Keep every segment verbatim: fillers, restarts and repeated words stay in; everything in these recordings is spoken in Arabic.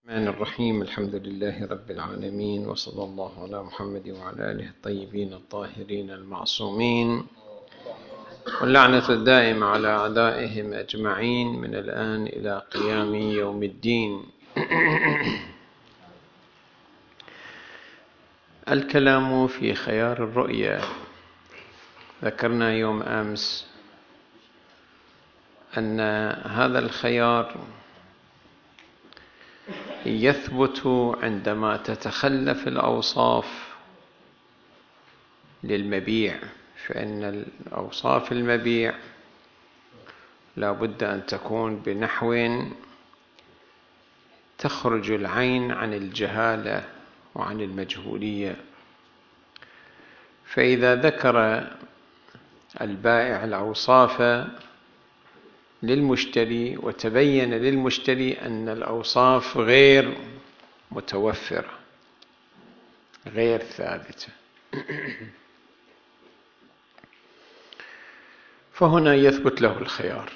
الرحمن الرحيم. الحمد لله رب العالمين، وصلى الله على محمد وعلى آله الطيبين الطاهرين المعصومين، واللعنة الدائمة على أعدائهم أجمعين من الآن إلى قيام يوم الدين. الكلام في خيار الرؤيا. ذكرنا يوم أمس أن هذا الخيار يثبت عندما تتخلف الأوصاف للمبيع، فإن الأوصاف المبيع لا بد أن تكون بنحو تخرج العين عن الجهالة وعن المجهولية. فإذا ذكر البائع الأوصاف للمشتري وتبين للمشتري أن الأوصاف غير متوفرة غير ثابتة، فهنا يثبت له الخيار.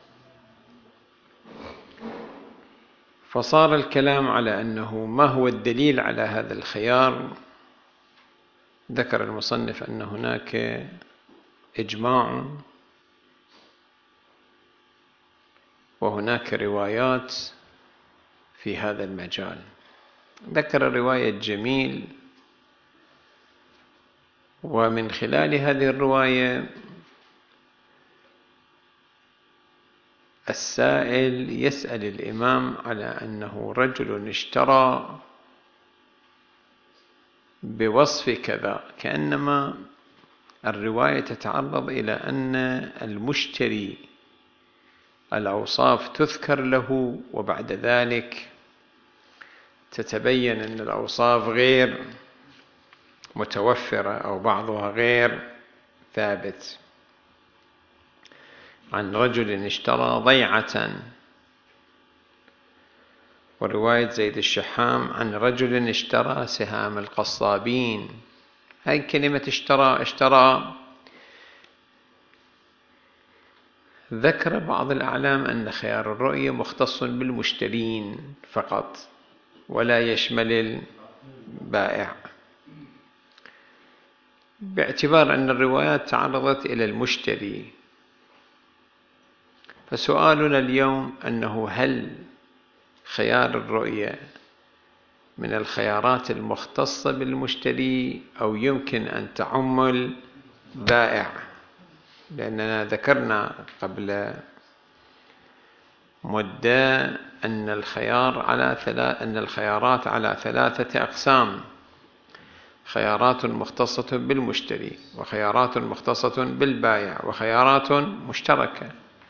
فصار الكلام على أنه ما هو الدليل على هذا الخيار. ذكر المصنف أن هناك إجماع وهناك روايات في هذا المجال. ذكر رواية جميل، ومن خلال هذه الرواية السائل يسأل الإمام على أنه رجل اشترى بوصف كذا، كأنما الرواية تتعرض إلى أن المشتري الأوصاف تذكر له وبعد ذلك تتبين أن الأوصاف غير متوفرة أو بعضها غير ثابت. عن رجل اشترى ضيعة، ورواية زيد الشحام عن رجل اشترى سهام القصابين. هاي كلمة اشترى اشترى ذكر بعض الأعلام أن خيار الرؤية مختص بالمشترين فقط ولا يشمل البائع، باعتبار أن الروايات تعرضت إلى المشتري. فسؤالنا اليوم أنه هل خيار الرؤية من الخيارات المختصة بالمشتري أو يمكن أن تعم البائع؟ لأننا ذكرنا قبل مدة أن الخيار على ثلاث أن الخيارات على ثلاثة أقسام: خيارات مختصة بالمشتري، وخيارات مختصة بالبائع، وخيارات مشتركة.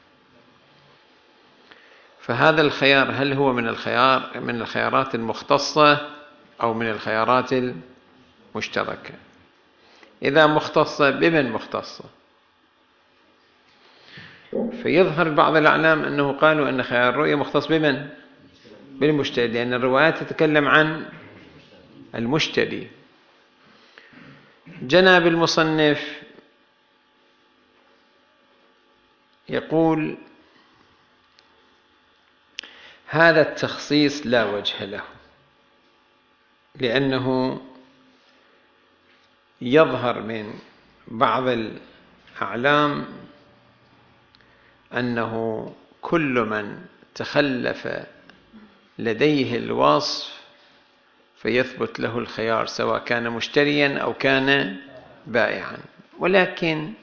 فهذا الخيار هل هو من الخيار من الخيارات المختصة أو من الخيارات المشتركة؟ إذا مختصة، بمن مختصة؟ فيظهر بعض الأعلام أنه قالوا أن خيار الرؤية مختص بمن؟ بالمشتري، لأن الروايات تتكلم عن المشتري. جناب المصنف يقول هذا التخصيص لا وجه له، لأنه يظهر من بعض الأعلام أنه كل من تخلف لديه الوصف فيثبت له الخيار، سواء كان مشتريا أو كان بائعا. ولكن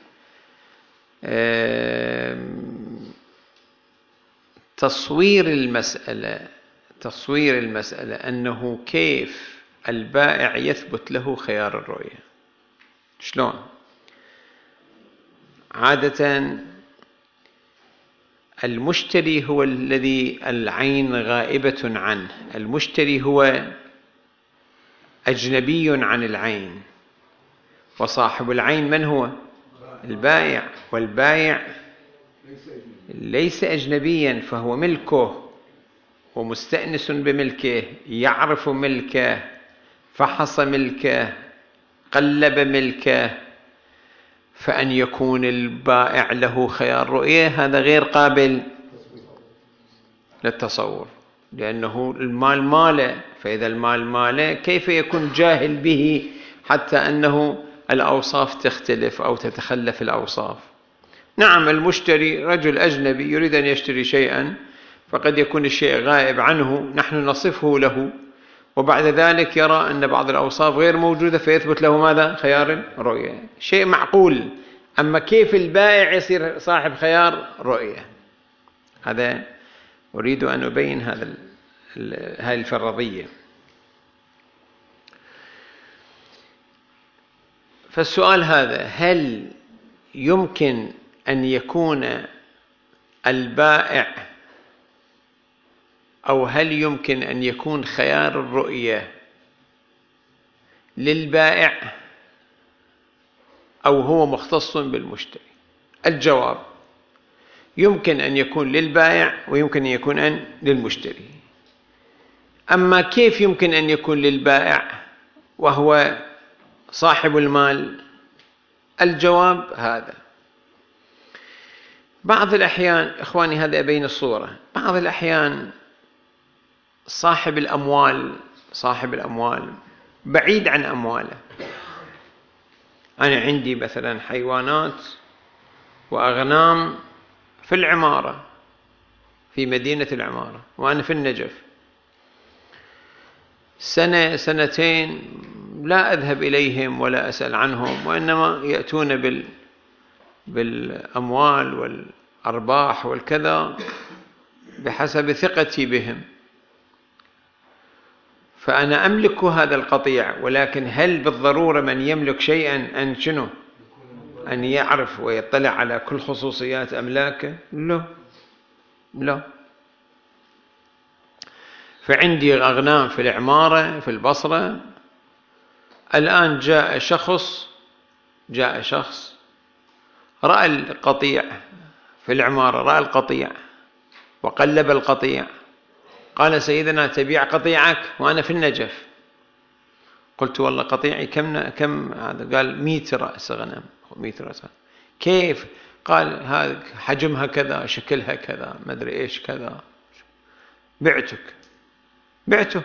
تصوير المسألة تصوير المسألة أنه كيف البائع يثبت له خيار الرؤية. شلون؟ عادة المشتري هو الذي العين غائبة عنه، المشتري هو أجنبي عن العين، وصاحب العين من هو؟ البائع، والبائع ليس أجنبيا، فهو ملكه ومستأنس بملكه، يعرف ملكه، فحص ملكه، قلب ملكه. فأن يكون البائع له خيار رؤية هذا غير قابل للتصور. لأنه المال ماله، فإذا المال ماله كيف يكون جاهل به حتى أنه الأوصاف تختلف أو تتخلف الأوصاف؟ نعم، المشتري رجل أجنبي يريد أن يشتري شيئا، فقد يكون الشيء غائب عنه، نحن نصفه له، وبعد ذلك يرى أن بعض الأوصاف غير موجودة فيثبت له ماذا؟ خيار الرؤية. شيء معقول. أما كيف البائع يصير صاحب خيار رؤية؟ هذا أريد أن أبين هذا هذه الفرضية. فالسؤال هذا: هل يمكن أن يكون البائع أو هل يمكن أن يكون خيار الرؤية للبائع أو هو مختص بالمشتري؟ الجواب: يمكن أن يكون للبائع ويمكن أن يكون أن للمشتري. أما كيف يمكن أن يكون للبائع وهو صاحب المال؟ الجواب هذا: بعض الأحيان، إخواني هذا أبين الصورة، بعض الأحيان صاحب الأموال صاحب الأموال بعيد عن أمواله. أنا عندي مثلا حيوانات وأغنام في العمارة، في مدينة العمارة، وأنا في النجف، سنة سنتين لا أذهب إليهم ولا أسأل عنهم، وإنما يأتون بال بالأموال والأرباح والكذا بحسب ثقتي بهم. فأنا أملك هذا القطيع، ولكن هل بالضرورة من يملك شيئا أن شنو؟ أن يعرف ويطلع على كل خصوصيات أملاكه؟ لا لا. فعندي أغنام في العمارة في البصرة، الآن جاء شخص جاء شخص رأى القطيع في العمارة، رأى القطيع وقلب القطيع، قال: سيدنا تبيع قطيعك وأنا في النجف. قلت: والله قطيعي كم كم هذا؟ قال: مئة رأس غنم. مئة رأس. كيف؟ قال: هذا حجمها كذا، شكلها كذا، ما أدري إيش كذا. بعتك بعته.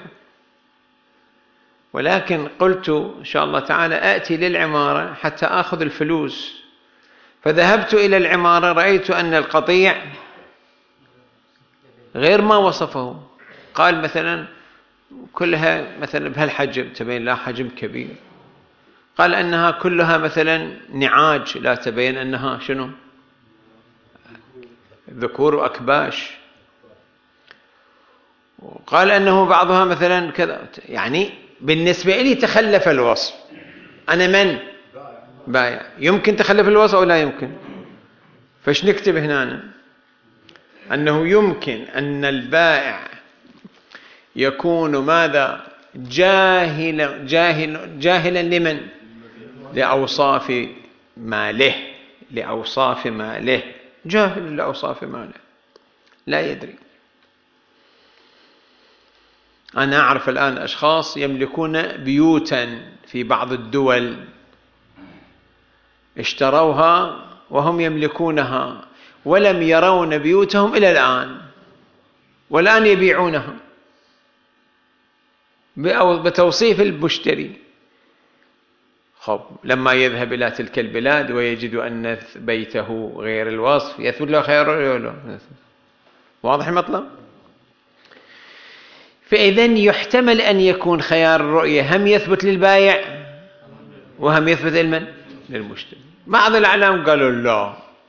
ولكن قلت إن شاء الله تعالى آتي للعمارة حتى آخذ الفلوس. فذهبت إلى العمارة، رأيت أن القطيع غير ما وصفه. قال مثلا كلها مثلا بهالحجم، تبين لا حجم كبير. قال أنها كلها مثلا نعاج، لا تبين أنها شنو؟ ذكور وأكباش. وقال أنه بعضها مثلا كذا. يعني بالنسبة لي تخلف الوصف. أنا من؟ بائع. يمكن تخلف الوصف أو لا يمكن؟ فايش نكتب هنا؟ أنه يمكن أن البائع يكون ماذا؟ جاهلا جاهل جاهلا لمن؟ لأوصاف ماله لأوصاف ماله جاهل لأوصاف ماله، لا يدري. أنا أعرف الآن أشخاص يملكون بيوتا في بعض الدول، اشتروها وهم يملكونها ولم يرون بيوتهم إلى الآن، والآن يبيعونها بتوصيف المشتري. خب لما يذهب إلى تلك البلاد ويجد أن بيته غير الوصف، يثبت له خيار الرؤية. واضح المطلب؟ فإذن يحتمل أن يكون خيار الرؤية هم يثبت للبائع وهم يثبت لمن؟ للمشتري. بعض الأعلام قالوا لا،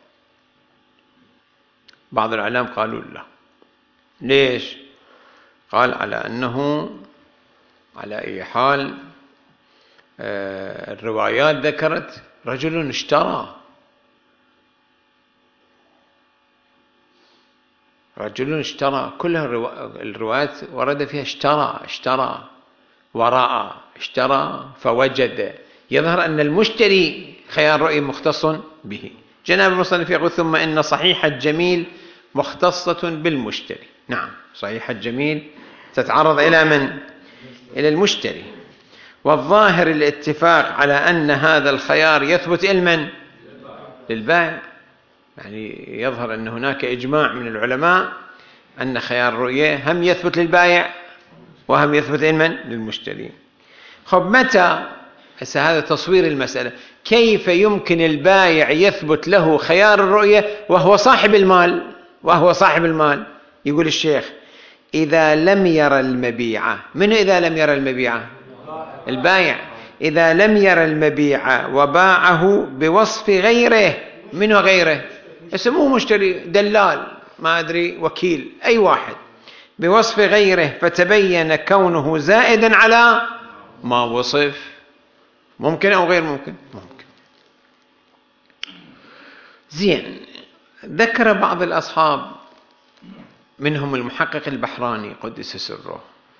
بعض الأعلام قالوا لا. ليش؟ قال على أنه على أي حال الروايات ذكرت رجل اشترى رجل اشترى كلها الروايات ورد فيها اشترى اشترى ورأى اشترى فوجد. يظهر أن المشتري خيار رؤية مختص به. جناب المصنف يقول: ثم إن صحيح الجميل مختصة بالمشتري. نعم، صحيح الجميل تتعرض إلى من؟ إلى المشتري. والظاهر الاتفاق على أن هذا الخيار يثبت لمن؟ للبائع. يعني يظهر أن هناك إجماع من العلماء أن خيار الرؤية هم يثبت للبائع وهم يثبت لمن؟ للمشتري. خب متى هذا تصوير المسألة؟ كيف يمكن البائع يثبت له خيار الرؤية وهو صاحب المال؟ وهو صاحب المال يقول الشيخ: إذا لم يرى المبيع. من إذا لم يرى المبيع؟ البائع. إذا لم يرى المبيع وباعه بوصف غيره. منه غيره؟ اسمه مشتري، دلال، ما أدري، وكيل، أي واحد، بوصف غيره، فتبين كونه زائدا على ما وصف. ممكن أو غير ممكن؟ ممكن. زين. ذكر بعض الأصحاب منهم المحقق البحراني قدس سره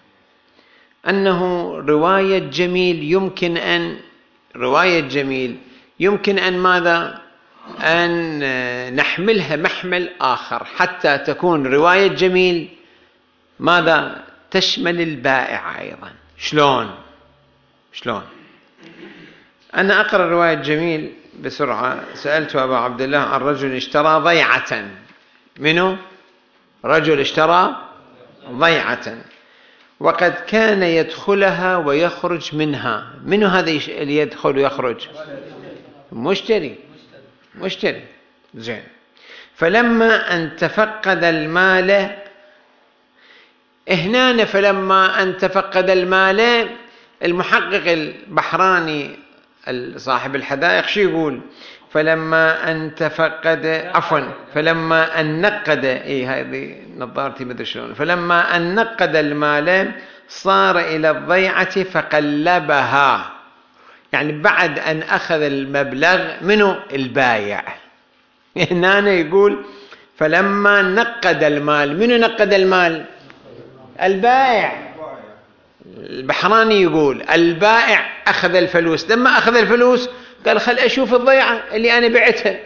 أنه رواية جميل يمكن أن رواية جميل يمكن أن ماذا؟ أن نحملها محمل آخر حتى تكون رواية جميل ماذا؟ تشمل البائع أيضا. شلون؟ شلون؟ أنا أقرأ رواية جميل بسرعة. سألت أبا عبد الله عن رجل اشترى ضيعة. منه؟ رجل اشترى ضيعة وقد كان يدخلها ويخرج منها. منه هذا اللي يدخل ويخرج؟ مشتري. مشتري. زين. فلما أن تفقد المال هنا، فلما أن تفقد المال، المحقق البحراني صاحب الحدائق شو يقول؟ فلما أن تفقد عفوا فلما أن نقد إيه هذه نظارتي مدري شلون فلما أن نقد المال صار إلى الضيعة فقلبها. يعني بعد أن أخذ المبلغ منه البايع. هنا يقول فلما نقد المال. منه نقد المال؟ البائع. البحراني يقول البائع أخذ الفلوس. لما أخذ الفلوس قال خل أشوف الضيعة اللي أنا بعتها،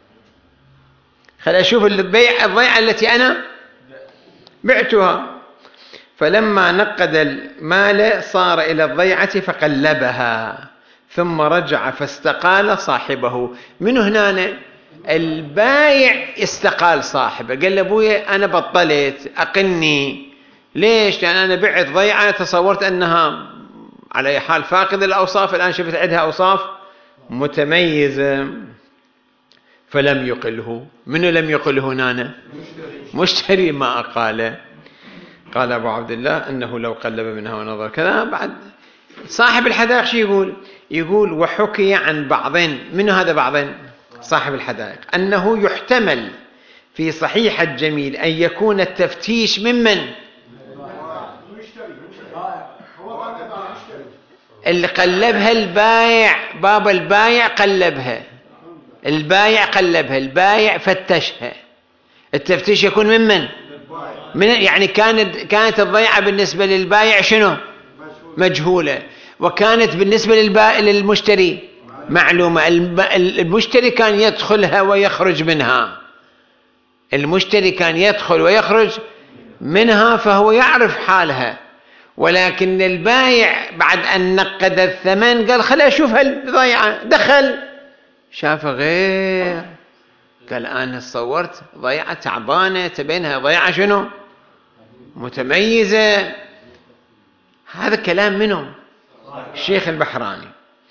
خل أشوف البيع الضيعة التي أنا بعتها. فلما نقد المال صار إلى الضيعة فقلبها ثم رجع فاستقال صاحبه. من هنا البايع استقال صاحبه، قال لأبويا أنا بطلت أقني. ليش؟ لأن أنا بعت ضيعة تصورت أنها على أي حال فاقد الأوصاف، الآن شفت عندها أوصاف متميزة فلم يقله. منو لم يقله هنا؟ مشتري ما أقاله. قال أبو عبد الله أنه لو قلب منها ونظر كذا. بعد صاحب الحدائق شو يقول؟ يقول وحكي عن بعضين. منو هذا بعضين؟ صاحب الحدائق أنه يحتمل في صحيح الجميل أن يكون التفتيش ممن؟ اللي قلبها البايع. باب البايع قلبها، البايع قلبها، البايع فتشها. التفتيش يكون ممن؟ من يعني كانت كانت الضيعة بالنسبة للبايع شنو؟ مجهولة، وكانت بالنسبة للمشتري معلومة. المشتري كان يدخلها ويخرج منها، المشتري كان يدخل ويخرج منها فهو يعرف حالها. ولكن البايع بعد أن نقد الثمن قال خل أشوف الضيعة، دخل شاف غير، قال أنا صورت ضيعة تعبانة تبينها ضيعة شنو؟ متميزة. هذا كلام منه الشيخ البحراني.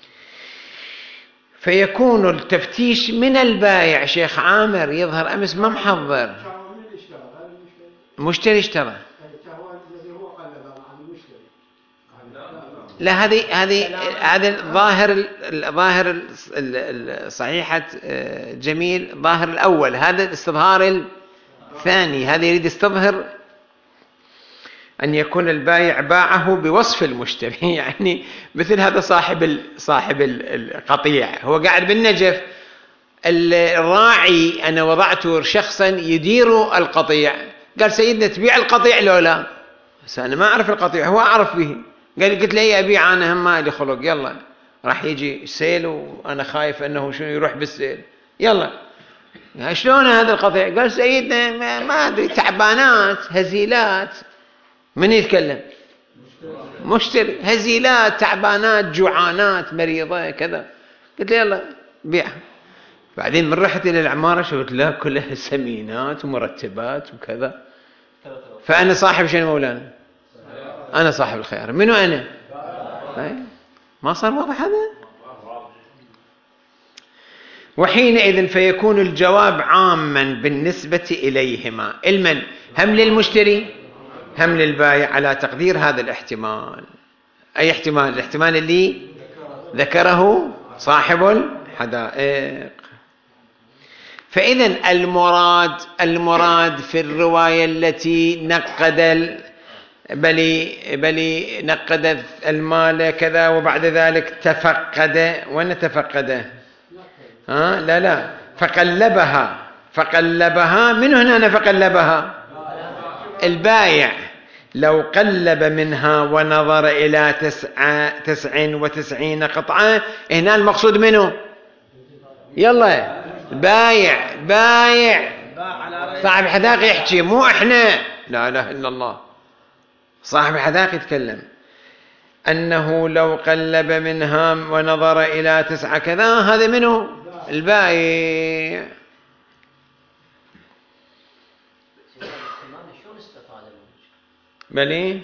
فيكون التفتيش من البايع. شيخ عامر يظهر أمس ما محضر. مشتري اشترى. لا هذه هذه هذا ظاهر ظاهر صحيحة جميل ظاهر الأول، هذا الاستظهار الثاني. هذا يريد يستظهر أن يكون البائع باعه بوصف المشتري. يعني مثل هذا صاحب صاحب القطيع هو قاعد بالنجف، الراعي أنا وضعته شخصا يدير القطيع، قال سيدنا تبيع القطيع لو لا؟ بس أنا ما أعرف القطيع، هو أعرف به. قال قلت له أبيع أنا هم ما لي خلق، يلا راح يجي سيل وأنا خايف أنه شنو يروح بالسيل، يلا شلون هذا القطيع؟ قال سيدنا ما أدري تعبانات هزيلات. من يتكلم؟ مشتري. هزيلات تعبانات جوعانات مريضة كذا. قلت له يلا بيعها. بعدين من رحت إلى العمارة شفت لا كلها سمينات ومرتبات وكذا. فأنا صاحب شنو مولانا؟ أنا صاحب الخيار. منو أنا؟ ما صار واضح هذا؟ وحينئذ فيكون الجواب عاما بالنسبة إليهما، المن هم للمشتري هم للبائع، على تقدير هذا الاحتمال. أي احتمال؟ الاحتمال اللي ذكره صاحب الحدائق. فإذا المراد المراد في الرواية التي نقد بلي بلي نقد المال كذا وبعد ذلك تفقد، وين تفقده؟ ها لا لا فقلبها فقلبها من هنا فقلبها البائع. لو قلب منها ونظر إلى تسعة تسع وتسعين قطعة، هنا المقصود منه يلا بايع بايع صاحب الحدائق يحكي، مو احنا. لا اله الا الله، صاحب الحدائق يتكلم انه لو قلب منها ونظر الى تسعة كذا، هذا منه البائع. بلي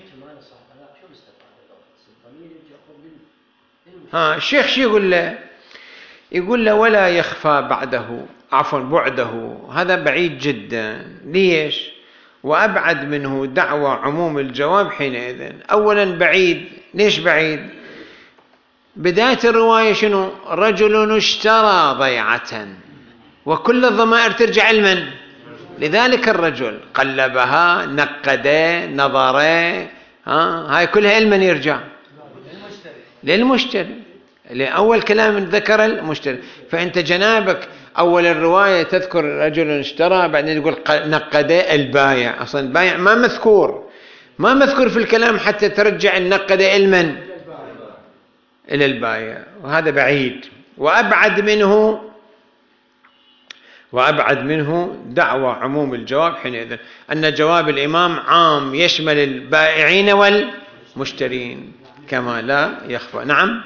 ها الشيخ شو يقول له؟ يقول له ولا يخفى بعده عفوا بعده، هذا بعيد جدا. ليش؟ وأبعد منه دعوى عموم الجواب حينئذ. أولا بعيد، ليش بعيد؟ بداية الرواية شنو؟ رجل اشترى ضيعة، وكل الضمائر ترجع لمن؟ لذلك الرجل قلبها نقده نظره، ها هاي كلها لمن يرجع؟ للمشتري. لأول كلام ذكر المشتري. فأنت جنابك أول الرواية تذكر رجل اشترى، بعدين يقول نقد البايع. أصلا البايع ما مذكور ما مذكور في الكلام حتى ترجع النقد المن إلى البايع، وهذا بعيد. وأبعد منه وأبعد منه دعوى عموم الجواب حينئذ أن جواب الإمام عام يشمل البائعين والمشترين كما لا يخفى. نعم.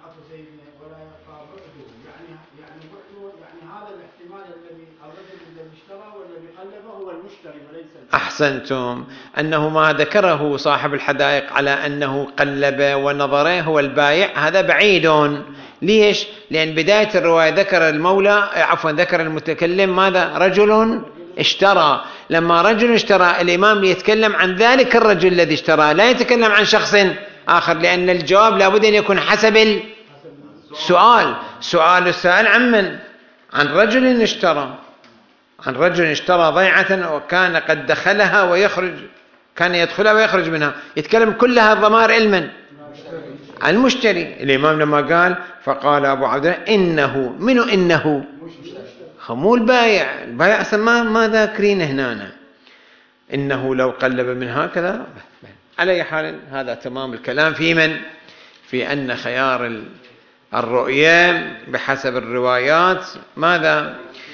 أحسنتم، أنه ما ذكره صاحب الحدائق على أنه قلب ونظره هو البائع، هذا بعيد. ليش؟ لأن بداية الرواية ذكر المولى عفوا ذكر المتكلم ماذا؟ رجل اشترى. لما رجل اشترى، الإمام يتكلم عن ذلك الرجل الذي اشترى، لا يتكلم عن شخص آخر، لأن الجواب لابد أن يكون حسب السؤال. سؤال السائل عن من؟ عن رجل اشترى، عن رجل اشترى ضيعة وكان قد دخلها ويخرج، كان يدخلها ويخرج منها، يتكلم كلها الضمائر علما عن المشتري. الإمام لما قال فقال أبو عبد الله إنه منو إنه مو البايع، البايع أصلا ما ما ذاكرين هنا، إنه لو قلب من هكذا. على أي حال هذا تمام الكلام في من؟ في أن خيار الرؤية بحسب الروايات ماذا؟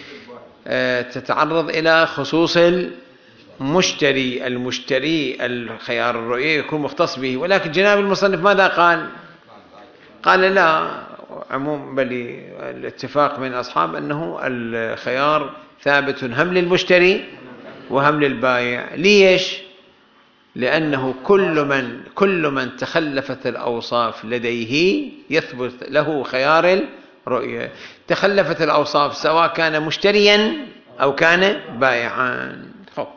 تتعرض إلى خصوص المشتري. المشتري الخيار الرؤية يكون مختص به، ولكن جناب المصنف ماذا قال؟ قال لا عموم بل الاتفاق من أصحاب أنه الخيار ثابت هم للمشتري وهم للبائع. ليش؟ لأنه كل من كل من تخلفت الأوصاف لديه يثبت له خيار الرؤية. تخلفت الأوصاف سواء كان مشتريا أو كان بائعا.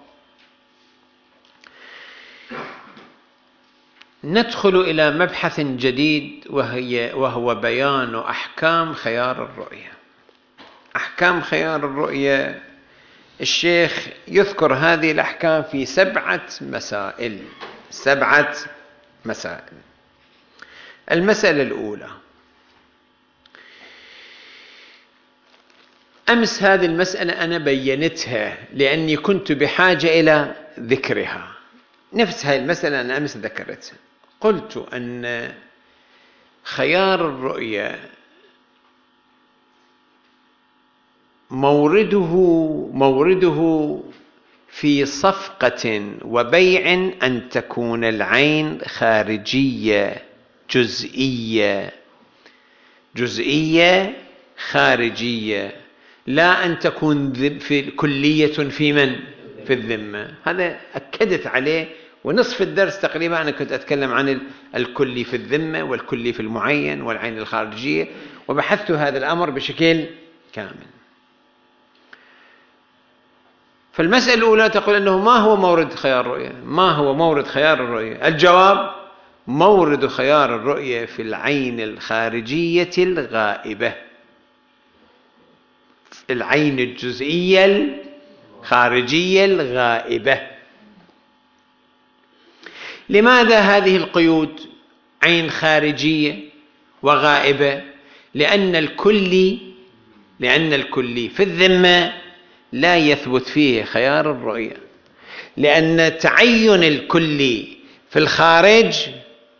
ندخل إلى مبحث جديد وهي وهو بيان أحكام خيار الرؤية. أحكام خيار الرؤية، الشيخ يذكر هذه الأحكام في سبعة مسائل. سبعة مسائل. المسألة الأولى، أمس هذه المسألة أنا بينتها لأني كنت بحاجة إلى ذكرها. نفس هذه المسألة أنا أمس ذكرتها، قلت أن خيار الرؤية مورده مورده في صفقة وبيع أن تكون العين خارجية جزئية جزئية خارجية، لا أن تكون في كلية في من؟ في الذمة. هذا أكدت عليه، ونصف الدرس تقريبا أنا كنت أتكلم عن الكلي في الذمة والكلي في المعين والعين الخارجية، وبحثت هذا الأمر بشكل كامل. فالمسألة الأولى تقول أنه ما هو مورد خيار الرؤية؟ ما هو مورد خيار الرؤية؟ الجواب: مورد خيار الرؤية في العين الخارجية الغائبة، العين الجزئية الخارجية الغائبة. لماذا هذه القيود؟ عين خارجية وغائبة. لأن الكلي لأن الكلي في الذمة لا يثبت فيه خيار الرؤية، لأن تعين الكلي في الخارج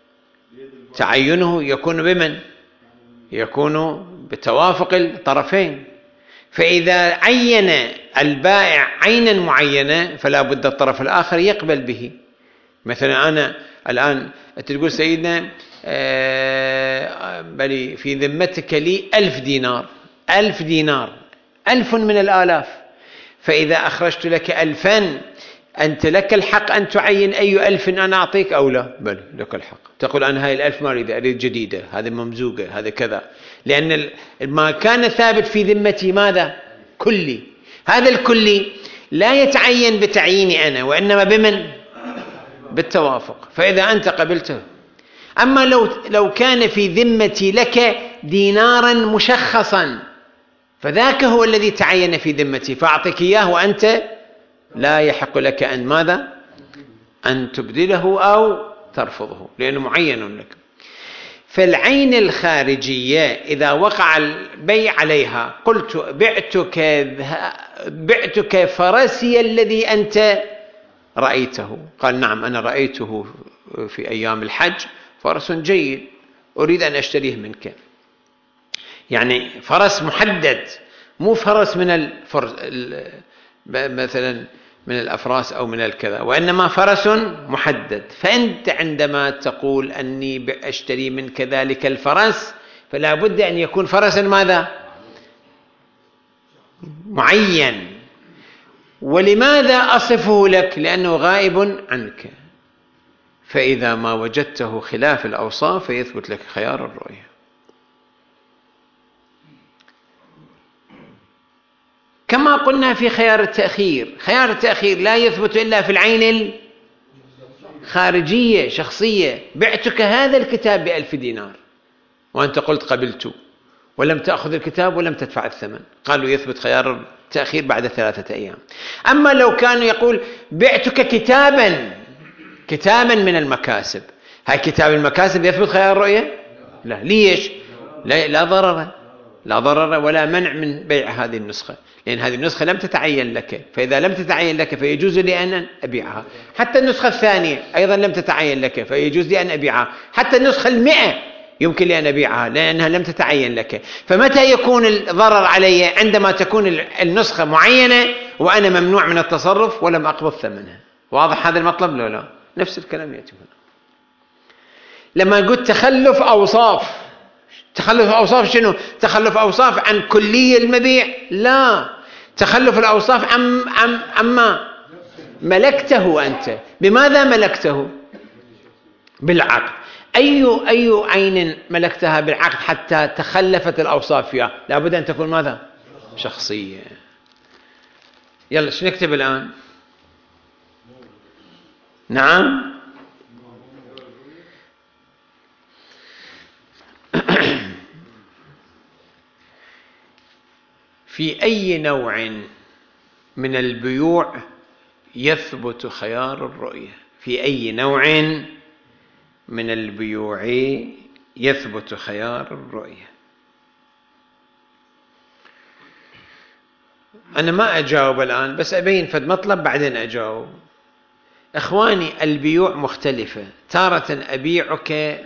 تعينه يكون بمن؟ يكون بتوافق الطرفين. فإذا عين البائع عينا معينة فلا بد الطرف الآخر يقبل به. مثلا أنا الآن تقول سيدنا آه بل في ذمتك لي ألف دينار، ألف دينار ألف من الآلاف، فإذا أخرجت لك ألفا أنت لك الحق أن تعين أي ألف أنا أعطيك أو لا؟ بل لك الحق. تقول أنا هاي الألف ما أريد، أريد جديدة، هذه ممزوجة، هذا كذا، لأن ما كان ثابت في ذمتي ماذا؟ كلي. هذا الكلي لا يتعين بتعييني أنا، وإنما بمن؟ بالتوافق. فإذا أنت قبلته. أما لو لو كان في ذمتي لك دينارا مشخصا، فذاك هو الذي تعين في ذمتي، فأعطيك إياه وأنت لا يحق لك أن ماذا؟ أن تبدله أو ترفضه، لأنه معين لك. فالعين الخارجية إذا وقع البيع عليها، قلت بعتك بعتك فرسي الذي أنت رأيته، قال نعم أنا رأيته في أيام الحج، فرس جيد أريد أن أشتريه منك. يعني فرس محدد، مو فرس من الفرس مثلا من الأفراس أو من الكذا، وإنما فرس محدد. فأنت عندما تقول أني أشتري من كذلك الفرس فلا بد أن يكون فرسا ماذا؟ معين. ولماذا أصفه لك؟ لأنه غائب عنك. فإذا ما وجدته خلاف الأوصاف فيثبت لك خيار الرؤية. كما قلنا في خيار التأخير، خيار التأخير لا يثبت إلا في العين الخارجية شخصية. بعتك هذا الكتاب بألف دينار وأنت قلت قبلت، ولم تأخذ الكتاب ولم تدفع الثمن، قالوا يثبت خيار التأخير بعد ثلاثة أيام. أما لو كان يقول بعتك كتابا كتابا من المكاسب، هاي كتاب المكاسب يثبت خيار الرؤية؟ لا. ليش؟ لا, لا ضرر لا ضرر ولا منع من بيع هذه النسخة، لأن هذه النسخة لم تتعين لك، فإذا لم تتعين لك فيجوز لي أن أبيعها. حتى النسخة الثانية أيضا لم تتعين لك فيجوز لي أن أبيعها. حتى النسخة المئة يمكن لي أن أبيعها لأنها لم تتعين لك. فمتى يكون الضرر علي؟ عندما تكون النسخة معينة وأنا ممنوع من التصرف ولم أقبض ثمنها. واضح هذا المطلب؟ لا لا نفس الكلام يأتي هنا. لما قلت تخلف أوصاف، تخلف أوصاف شنو؟ تخلف أوصاف عن كلية المبيع؟ لا، تخلف الأوصاف عم عم عما ملكته أنت. بماذا ملكته؟ بالعقد. أي أي عين ملكتها بالعقد حتى تخلفت الأوصاف فيها؟ لابد أن تكون ماذا؟ شخصية. يلا شو نكتب الآن؟ نعم في أي نوع من البيوع يثبت خيار الرؤية؟ في أي نوع من البيوع يثبت خيار الرؤية؟ أنا ما أجاوب الآن، بس أبين فد مطلب بعدين أجاوب. إخواني البيوع مختلفة. تارة أبيعك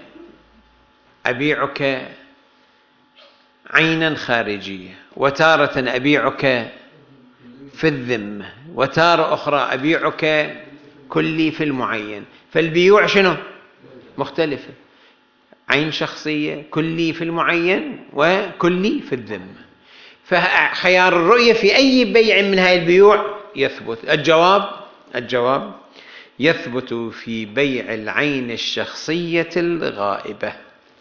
أبيعك عينا خارجية، وتارة أبيعك في الذمة، وتارة أخرى أبيعك كلي في المعين. فالبيوع شنو؟ مختلفة، عين شخصية، كلي في المعين، وكلي في الذمة. فخيار الرؤية في أي بيع من هاي البيوع يثبت؟ الجواب الجواب يثبت في بيع العين الشخصية الغائبة.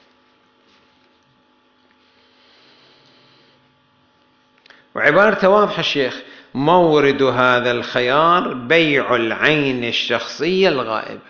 وعبارته واضحة الشيخ: مورد هذا الخيار بيع العين الشخصية الغائبة.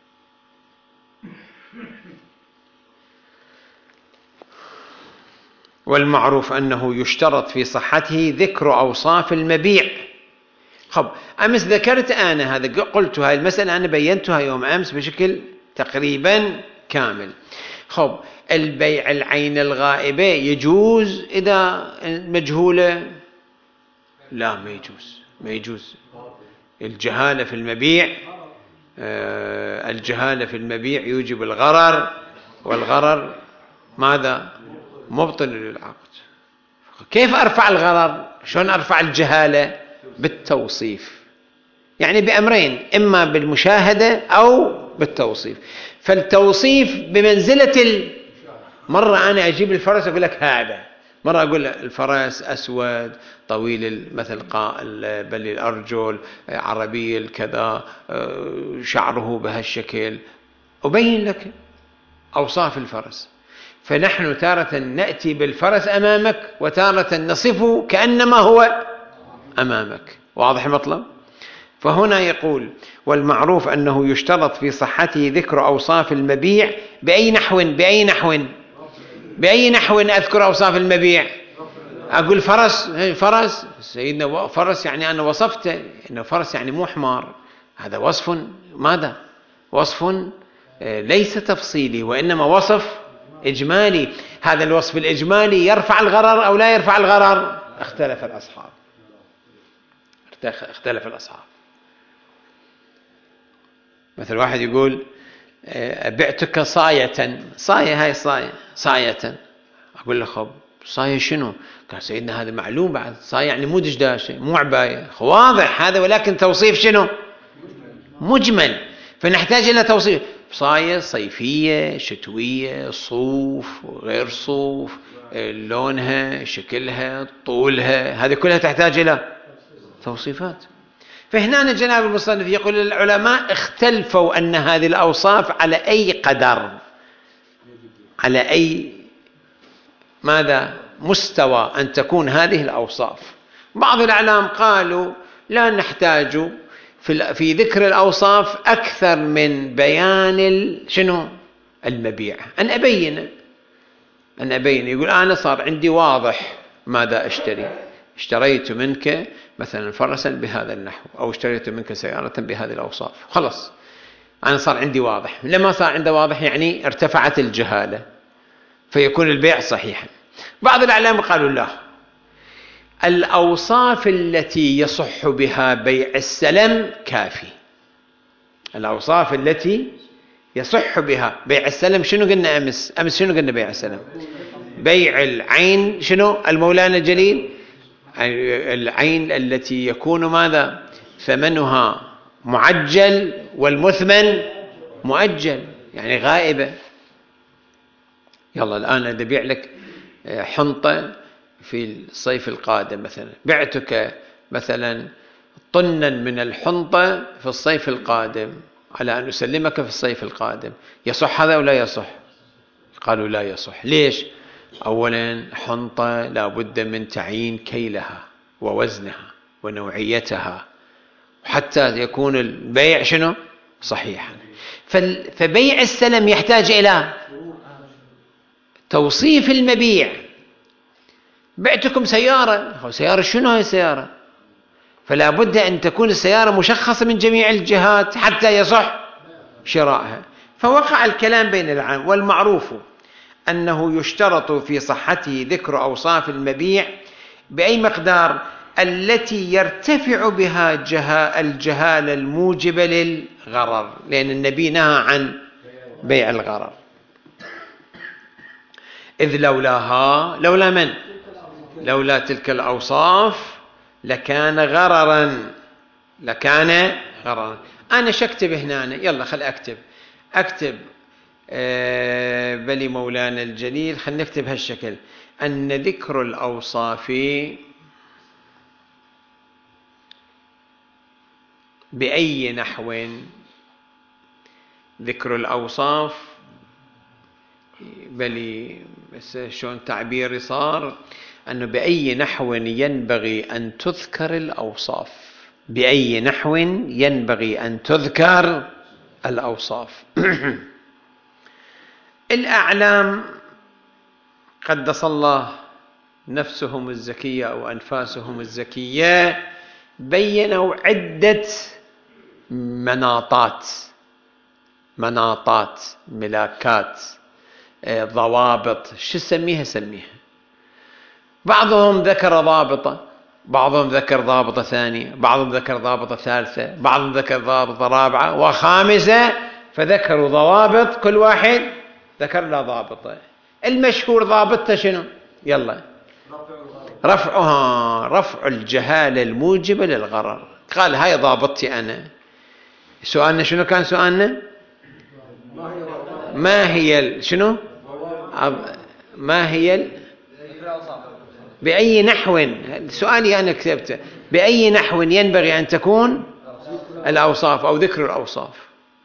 والمعروف أنه يشترط في صحته ذكر أوصاف المبيع. خب أمس ذكرت أنا هذا، قلت هاي المسألة أنا بينتها يوم أمس بشكل تقريبا كامل. خب البيع العين الغائبة يجوز إذا مجهولة؟ لا، ما يجوز، ما يجوز. الجهالة في المبيع آه الجهالة في المبيع يوجب الغرر، والغرر ماذا؟ مبطل للعقد. كيف أرفع الغرر؟ شلون أرفع الجهالة؟ بالتوصيف، يعني بأمرين: إما بالمشاهدة أو بالتوصيف. فالتوصيف بمنزلة ال... مرة أنا أجيب الفرس أقول لك هذا، مرة أقول الفرس أسود طويل مثل بل الأرجل، عربي الكذا، شعره بهالشكل، أبين لك أوصاف الفرس. فنحن تارة نأتي بالفرس أمامك، وتارة نصفه كأنما هو أمامك. واضح المطلب؟ فهنا يقول: والمعروف أنه يشترط في صحته ذكر أوصاف المبيع بأي نحو بأي نحو بأي نحو أذكر أوصاف المبيع. أقول فرس، فرس سيدنا فرس، يعني أنا وصفته إنه فرس، يعني مو حمار. هذا وصف ماذا؟ وصف ليس تفصيلي، وإنما وصف إجمالي. هذا الوصف الإجمالي يرفع الغرر أو لا يرفع الغرر؟ اختلف الأصحاب اختلف الأصحاب مثل واحد يقول بعتك صاية، صاية هاي صاية صاية، أقول له خب صاية شنو؟ قال سيدنا هذا معلوم بعد، صاية يعني مو دشداشة مو عباية، واضح هذا، ولكن توصيف شنو؟ مجمل. فنحتاج إلى توصيف: صاية صيفية شتوية، صوف غير صوف، لونها شكلها طولها، هذه كلها تحتاج إلى توصيفات. فهنا جناب المصنف يقول: العلماء اختلفوا أن هذه الأوصاف على أي قدر، على أي ماذا مستوى أن تكون هذه الأوصاف. بعض الأعلام قالوا لا نحتاج في في ذكر الأوصاف أكثر من بيان شنو المبيع، أن أبين أن أبين يقول أنا صار عندي واضح ماذا أشتري، اشتريت منك مثلا فرسا بهذا النحو، أو اشتريت منك سيارة بهذه الأوصاف، خلص أنا صار عندي واضح. لما صار عنده واضح يعني ارتفعت الجهالة، فيكون البيع صحيحا. بعض الأعلام قالوا لا، الأوصاف التي يصح بها بيع السلم كافي. الأوصاف التي يصح بها بيع السلم، شنو قلنا أمس؟ أمس شنو قلنا بيع السلم؟ بيع العين شنو المولانا الجليل؟ العين التي يكون ماذا؟ ثمنها معجل والمثمن مؤجل، يعني غائبة. يلا الآن إذا بيع لك حنطة في الصيف القادم مثلا، بعتك مثلا طنا من الحنطة في الصيف القادم على أن أسلمك في الصيف القادم، يصح هذا ولا يصح؟ قالوا لا يصح. ليش؟ أولا حنطة لا بد من تعيين كيلها ووزنها ونوعيتها حتى يكون البيع شنو؟ صحيحا. فبيع السلم يحتاج إلى توصيف المبيع. بعتكم سيارة، سيارة شنو هي السيارة؟ فلا بد أن تكون السيارة مشخصة من جميع الجهات حتى يصح شرائها. فوقع الكلام بين العام. والمعروف أنه يشترط في صحته ذكر أوصاف المبيع بأي مقدار التي يرتفع بها الجهالة الموجبة للغرر، لأن النبي نهى عن بيع الغرر. إذ لولاها، لولا من؟ لولا تلك الأوصاف لكان غررا، لكان غررا. أنا شكتب هنا، يلا خل أكتب أكتب أه بلي مولانا الجليل، خل نكتب هالشكل: أن ذكر الأوصاف بأي نحو ذكر الأوصاف، بل بس شلون تعبيري صار أنه بأي نحو ينبغي أن تذكر الأوصاف، بأي نحو ينبغي أن تذكر الأوصاف. الأعلام قدس الله نفسهم الزكية أو أنفاسهم الزكية بينوا عدة مناطات مناطات ملاكات ضوابط، شو سميها سميها. بعضهم ذكر ضابطة، بعضهم ذكر ضابطة ثانية، بعضهم ذكر ضابطة ثالثة، بعضهم ذكر ضابطة رابعة وخامسة، فذكروا ضوابط كل واحد ذكر له ضابطة. المشهور ضابطة شنو؟ يلا رفعها رفع الجهالة الموجبة للغرر. قال هاي ضابطتي أنا. سؤالنا شنو كان سؤالنا؟ ما هي شنو؟ ما هي بأي نحو، سؤالي أنا كتبته، بأي نحو ينبغي أن تكون الأوصاف أو ذكر الأوصاف.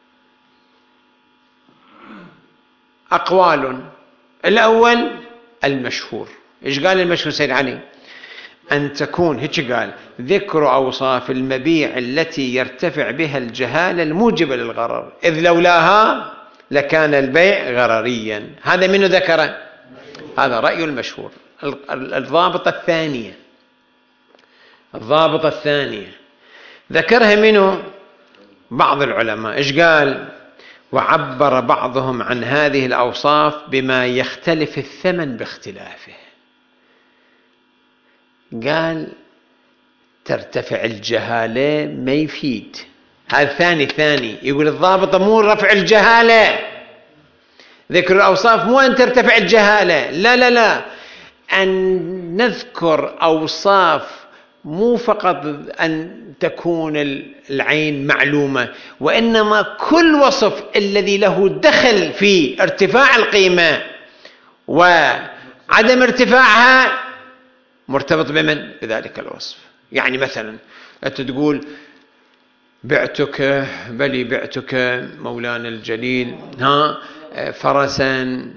أقوال. الأول المشهور. إيش قال المشهور سيد علي؟ أن تكون هيك قال ذكر أوصاف المبيع التي يرتفع بها الجهالة الموجبة للغرر، إذ لولاها لكان البيع غرريا. هذا منه ذكره؟ هذا رأي المشهور. الضابطة الثانية الضابطة الثانية ذكرها منه بعض العلماء. إيش قال؟ وعبر بعضهم عن هذه الأوصاف بما يختلف الثمن باختلافه. قال ترتفع الجهالة ما يفيد. هذا ثاني ثاني يقول الضابطة مو رفع الجهالة، ذكر الأوصاف مو أن ترتفع الجهالة، لا لا لا، أن نذكر أوصاف مو فقط أن تكون العين معلومة، وإنما كل وصف الذي له دخل في ارتفاع القيمة وعدم ارتفاعها مرتبط بمن؟ بذلك الوصف. يعني مثلا أنت تقول بعتك، بلي بعتك مولانا الجليل ها فرسا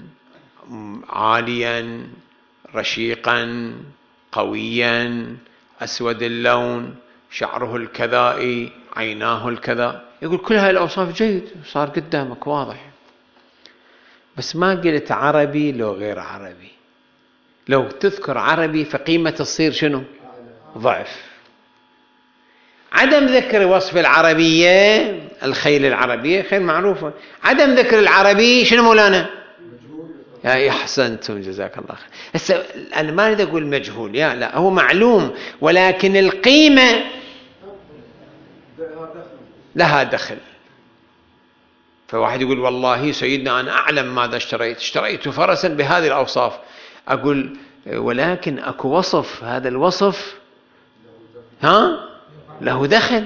عاليا رشيقا قويا أسود اللون شعره الكذائي عيناه الكذا. يقول كل هاي الأوصاف جيد، صار قدامك واضح، بس ما قلت عربي لو غير عربي. لو تذكر عربي فقيمة تصير شنو؟ ضعف. عدم ذكر وصف العربية، الخيل العربية خيل معروفة، عدم ذكر العربي شنو مولانا؟ يا أحسنتم جزاك الله خير. هسه أنا ما أريد أقول مجهول، يا لا هو معلوم، ولكن القيمة لها دخل. فواحد يقول والله سيدنا أنا أعلم ماذا اشتريت، اشتريت فرسا بهذه الأوصاف. أقول ولكن أكو وصف، هذا الوصف ها له دخل.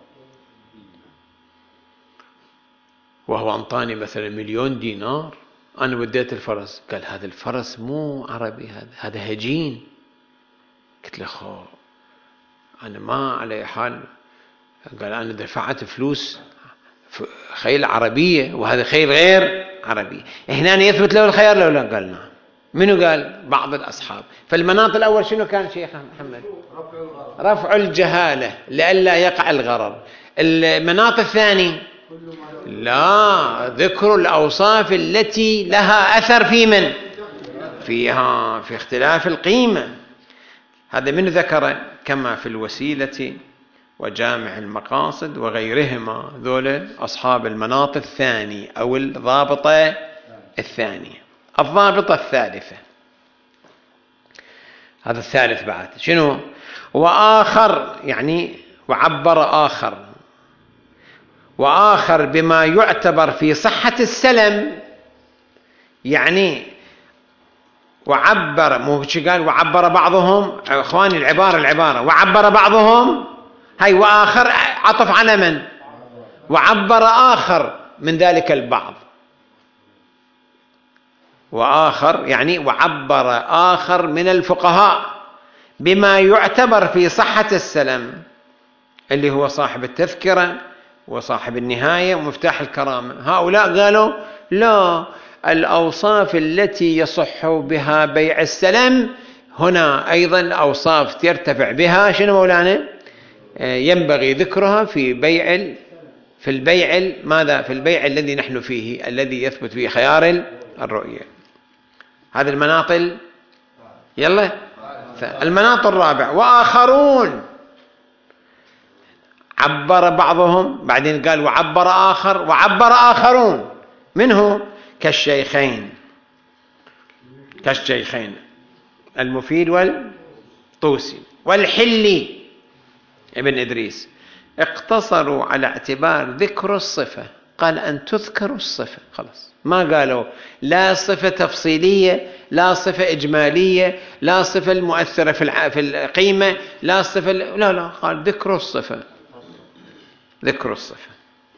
وهو أنطاني مثلا مليون دينار، أنا وديت الفرس، قال هذا الفرس مو عربي، هذا هذا هجين. قلت له خو أنا ما على حال. قال أنا دفعت فلوس خيل عربية وهذا خيل غير عربي، هنا يثبت له الخيار لو لا؟ قال نعم. منو قال؟ بعض الأصحاب. فالمناط الأول شنو كان شيخ محمد؟ رفع الجهالة لئلا يقع الغرر. المناط الثاني لا، ذكر الأوصاف التي لها أثر في من؟ فيها في اختلاف القيمة. هذا من ذكر كما في الوسيلة وجامع المقاصد وغيرهما، ذول أصحاب المناط الثاني أو الضابطة الثانية. الضابطة الثالثة، هذا الثالث بعد شنو؟ وآخر، يعني وعبر آخر، وآخر بما يعتبر في صحة السلم. يعني وعبر، مو قال وعبر بعضهم، اخواني العبارة العبارة وعبر بعضهم، هاي وآخر عطف على من؟ وعبر آخر من ذلك البعض. وآخر يعني وعبر آخر من الفقهاء بما يعتبر في صحة السلم. اللي هو صاحب التذكرة وصاحب النهاية ومفتاح الكرامة. هؤلاء قالوا لا، الأوصاف التي يصح بها بيع السلم هنا أيضا أوصاف ترتفع بها شنو مولانا؟ ينبغي ذكرها في بيع في البيع ماذا؟ في البيع الذي نحن فيه، الذي يثبت فيه خيار الرؤية. هذه المناط. يلا المناط الرابع. وآخرون، عبر بعضهم بعدين قال وعبر آخر وعبر آخرون منه كالشيخين كالشيخين المفيد والطوسي والحلي ابن إدريس، اقتصروا على اعتبار ذكر الصفة. قال أن تذكر الصفة خلاص، ما قالوا لا صفة تفصيلية، لا صفة إجمالية، لا صفة المؤثرة في القيمة، لا صفة، لا لا، قال ذكر الصفة، ذكر الصفة.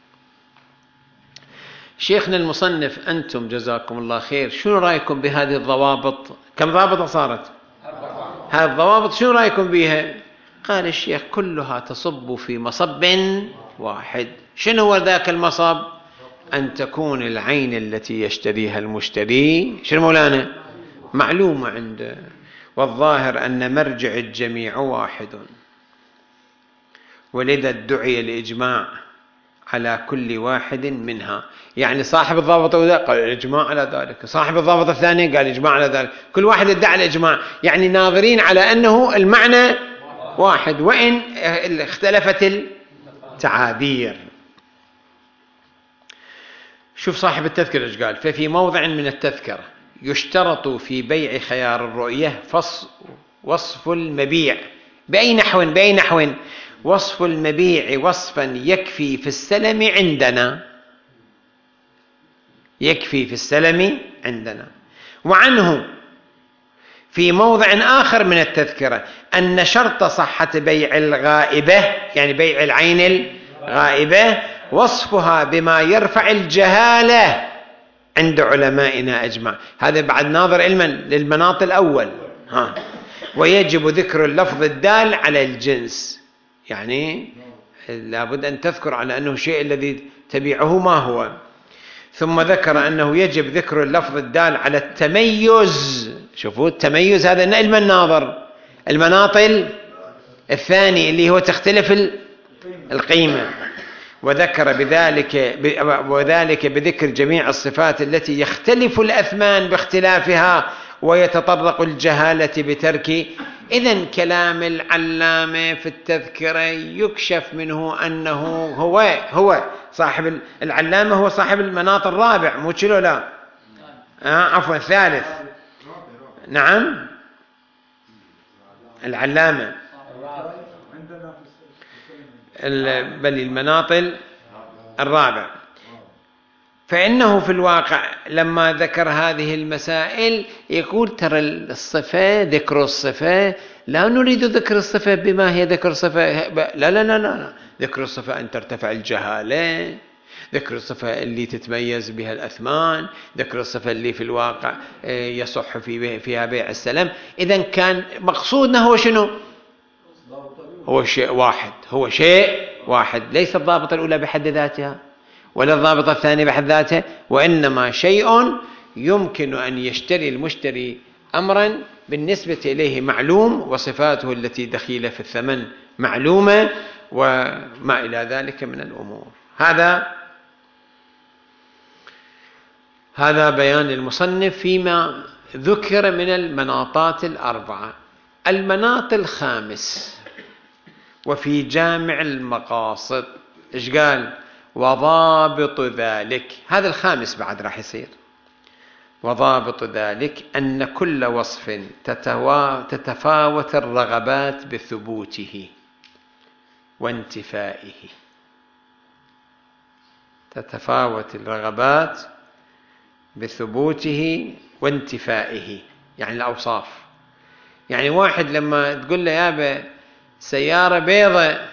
شيخنا المصنف، أنتم جزاكم الله خير، شنو رأيكم بهذه الضوابط؟ كم ضابط صارت؟ هذه الضوابط شنو رأيكم بها؟ قال الشيخ كلها تصب في مصب واحد. شنو هو ذاك المصب؟ أن تكون العين التي يشتريها المشتري شنو مولانا؟ معلومة عنده، والظاهر أن مرجع الجميع واحد، ولذا ادعي الإجماع على كل واحد منها. يعني صاحب الضابط قال الإجماع على ذلك، صاحب الضابط الثاني قال الإجماع على ذلك، كل واحد ادعى الإجماع، يعني ناظرين على أنه المعنى واحد وإن اختلفت التعابير. شوف صاحب التذكرة ايش قال: ففي موضع من التذكرة يشترط في بيع خيار الرؤية وصف المبيع بأي نحو بأي نحو وصف المبيع وصفا يكفي في السلم عندنا، يكفي في السلم عندنا. وعنه في موضع آخر من التذكرة أن شرط صحة بيع الغائبة، يعني بيع العين الغائبة، وصفها بما يرفع الجهالة عند علمائنا أجمع. هذا بعد ناظر علما للمناط الأول. ها. ويجب ذكر اللفظ الدال على الجنس، يعني لابد أن تذكر على أنه شيء الذي تبيعه ما هو. ثم ذكر أنه يجب ذكر اللفظ الدال على التميز. شوفوا التميز هذا علم الناظر. المناط الثاني اللي هو تختلف القيمة، وذكر بذلك وذلك بذكر جميع الصفات التي يختلف الأثمان باختلافها ويتطرق الجهالة بترك. إذن كلام العلامة في التذكرة يكشف منه أنه هو هو صاحب العلامة، هو صاحب المناط الرابع، مو كيلو لا آه عفوا الثالث. نعم العلامة بل المناط الرابع. فإنه في الواقع لما ذكر هذه المسائل يقول ترى الصفة، ذكر الصفة لا نريد ذكر الصفة بما هي ذكر الصفة، لا لا لا لا، ذكر الصفة أن ترتفع الجهالة، ذكر الصفة اللي تتميز بها الأثمان، ذكر الصفة اللي في الواقع يصح فيها بيع السلم. إذن كان مقصودنا هو شنو؟ هو شيء واحد، هو شيء واحد، ليس الضابطة الأولى بحد ذاتها ولا الضابطة الثانية بحد ذاتها، وإنما شيء يمكن أن يشتري المشتري أمرا بالنسبة إليه معلوم، وصفاته التي دخيلة في الثمن معلومة، وما إلى ذلك من الأمور. هذا هذا بيان المصنف فيما ذكر من المناطات الأربعة. المناط الخامس وفي جامع المقاصد إيش قال؟ وضابط ذلك، هذا الخامس بعد راح يصير. وضابط ذلك أن كل وصف تتفاوت الرغبات بثبوته وانتفائه. تتفاوت الرغبات بثبوته وانتفائه، يعني الأوصاف. يعني واحد لما تقول له يابا سيارة بيضة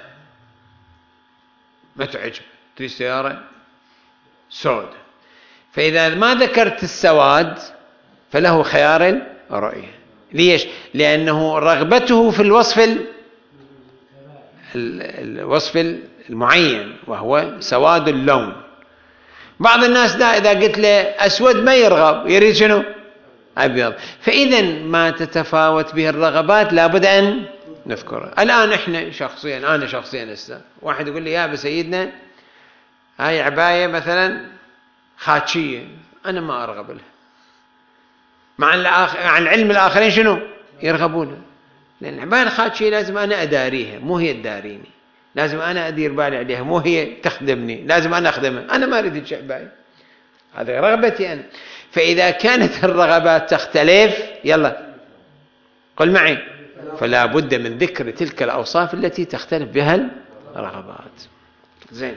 ما تعجب، تريد سيارة سوداء، فإذا ما ذكرت السواد فله خيار الرؤية. ليش؟ لأنه رغبته في الوصف الوصف المعين وهو سواد اللون. بعض الناس دا إذا قلت له أسود ما يرغب، يريد شنو؟ أبيض. فإذا ما تتفاوت به الرغبات لابد أن نذكره. الآن إحنا شخصيا، أنا شخصيا هسه واحد يقول لي يا أبا سيدنا هاي عباية مثلا خاتشية، أنا ما أرغب لها، مع عن علم الآخرين شنو يرغبون، لأن العباية الخاتشية لازم أنا أداريها مو هي تداريني، لازم أنا أدير بالي عليها مو هي تخدمني، لازم أنا أخدمها، أنا ما أريد عباية، هذا رغبتي أنا. فإذا كانت الرغبات تختلف يلا قل معي، فلا بد من ذكر تلك الأوصاف التي تختلف بها الرغبات. زين.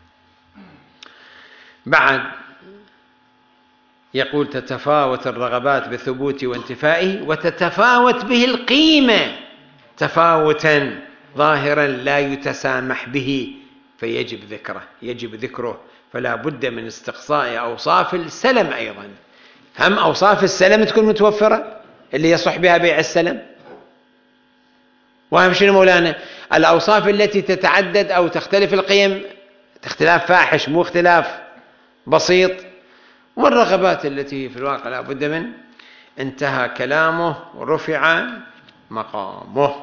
بعد يقول تتفاوت الرغبات بثبوت وانتفائه، وتتفاوت به القيمة تفاوتا ظاهرا لا يتسامح به فيجب ذكره، يجب ذكره. فلا بد من استقصاء أوصاف السلم أيضا. هم أوصاف السلم تكون متوفرة اللي يصح بها بيع السلم، وهم شنو مولانا؟ الأوصاف التي تتعدد أو تختلف القيم اختلاف فاحش مو اختلاف بسيط، والرغبات التي في الواقع لا بد من. انتهى كلامه ورفع مقامه.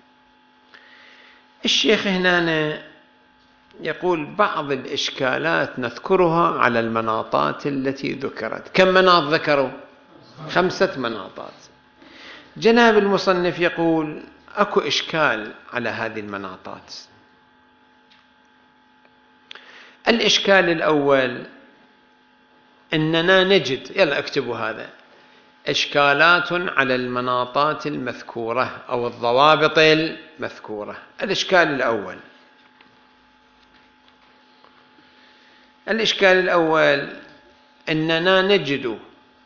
الشيخ هنا يقول بعض الإشكالات نذكرها على المناطات التي ذكرت. كم مناط ذكروا؟ خمسة مناطات. جناب المصنف يقول أكو إشكال على هذه المناطات. الإشكال الأول أننا نجد، يلا اكتبوا هذا، إشكالات على المناطات المذكورة أو الضوابط المذكورة. الإشكال الأول الإشكال الأول أننا نجد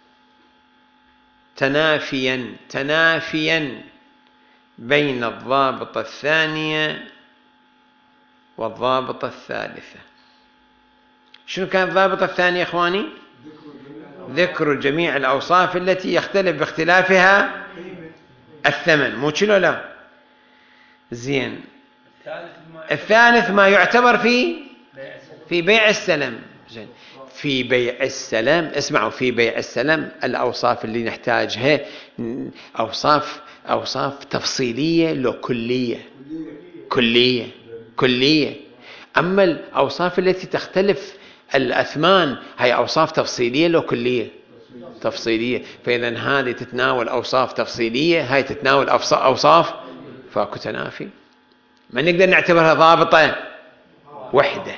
تنافيا تنافيا بين الضابطة الثانية والضابطة الثالثة. شنو كانت الضابطة الثانية إخواني؟ ذكر جميع الأوصاف التي يختلف باختلافها الثمن، مو كيلو لا. زين. الثالث ما يعتبر في في بيع السلم. زين. في بيع السلم اسمعوا، في بيع السلم الأوصاف اللي نحتاجها أوصاف أوصاف تفصيلية لو كلية كلية كلية. أما الأوصاف التي تختلف الأثمان هي أوصاف تفصيلية لو كلية تفصيلية. فإذا هذه تتناول أوصاف تفصيلية، هاي تتناول أوصاف، فاكو تنافي، ما نقدر نعتبرها ضابطة وحدة،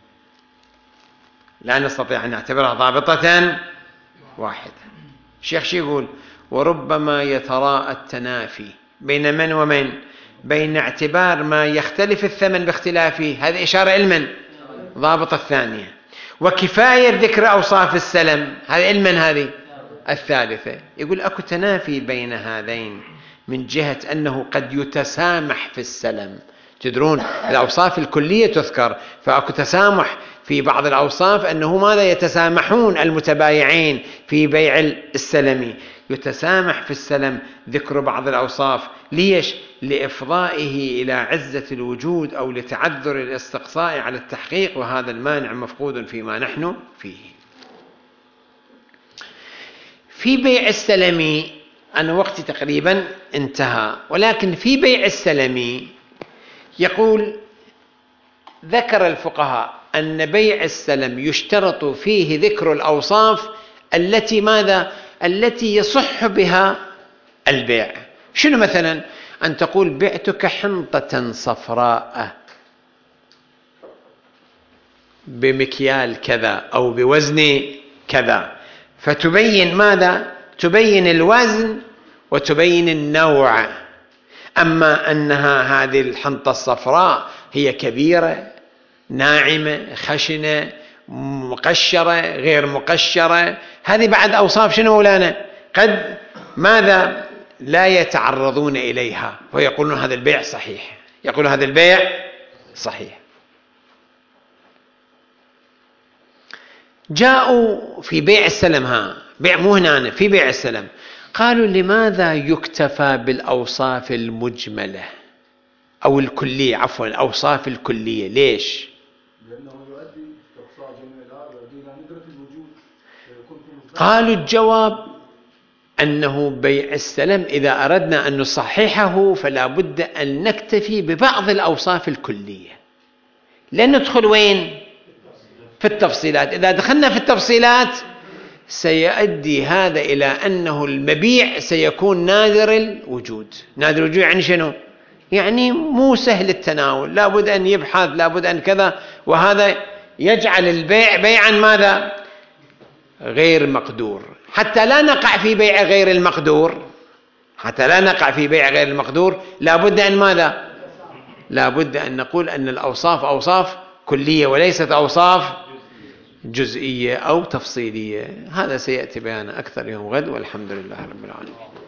لا نستطيع أن نعتبرها ضابطة واحدة. الشيخ شو يقول؟ وربما يتراءى التنافي بين من ومن؟ بين اعتبار ما يختلف الثمن باختلافه، هذه إشارة علما ضابطة الثانية، وكفاية ذكر أوصاف السلم، هذه علما هذه الثالثة. يقول أكو تنافي بين هذين من جهة أنه قد يتسامح في السلم. تدرون الأوصاف الكلية تذكر، فأكو تسامح في بعض الأوصاف، أنه ماذا يتسامحون المتبايعين في بيع السلم، يتسامح في السلم ذكر بعض الأوصاف. ليش؟ لإفضائه إلى عزة الوجود أو لتعذر الاستقصاء على التحقيق، وهذا المانع مفقود فيما نحن فيه. في بيع السلم أنا وقتي تقريبا انتهى، ولكن في بيع السلم يقول ذكر الفقهاء أن بيع السلم يشترط فيه ذكر الأوصاف التي ماذا؟ التي يصح بها البيع. شنو مثلا؟ أن تقول بعتك حنطة صفراء بمكيال كذا أو بوزن كذا، فتبين ماذا؟ تبين الوزن وتبين النوع. أما أنها هذه الحنطة الصفراء هي كبيرة ناعمة خشنة مقشرة غير مقشرة، هذه بعد أوصاف شنو مولانا؟ قد ماذا؟ لا يتعرضون إليها ويقولون هذا البيع صحيح، يقولون هذا البيع صحيح. جاءوا في بيع السلم، ها بيع مو هنا، في بيع السلم، قالوا لماذا يكتفى بالأوصاف المجملة؟ أو الكلية، عفوا الأوصاف الكلية. ليش؟ لأنه يؤدي استقصاء جميع الآب يؤدي إلى ندرة الوجود. قالوا الجواب أنه بيع السلم إذا أردنا أن نصححه فلا بد أن نكتفي ببعض الأوصاف الكلية، لن ندخل وين؟ في التفصيلات. إذا دخلنا في التفصيلات سيؤدي هذا إلى أنه المبيع سيكون نادر الوجود. نادر الوجود يعني شنو؟ يعني مو سهل التناول، لا بد أن يبحث، لا بد أن كذا، وهذا يجعل البيع بيعا ماذا؟ غير مقدور. حتى لا نقع في بيع غير المقدور، حتى لا نقع في بيع غير المقدور لا بد أن ماذا؟ لا بد أن نقول أن الأوصاف أوصاف كلية وليست أوصاف جزئية أو تفصيلية. هذا سيأتي بيانا أكثر يوم غد، والحمد لله رب العالمين.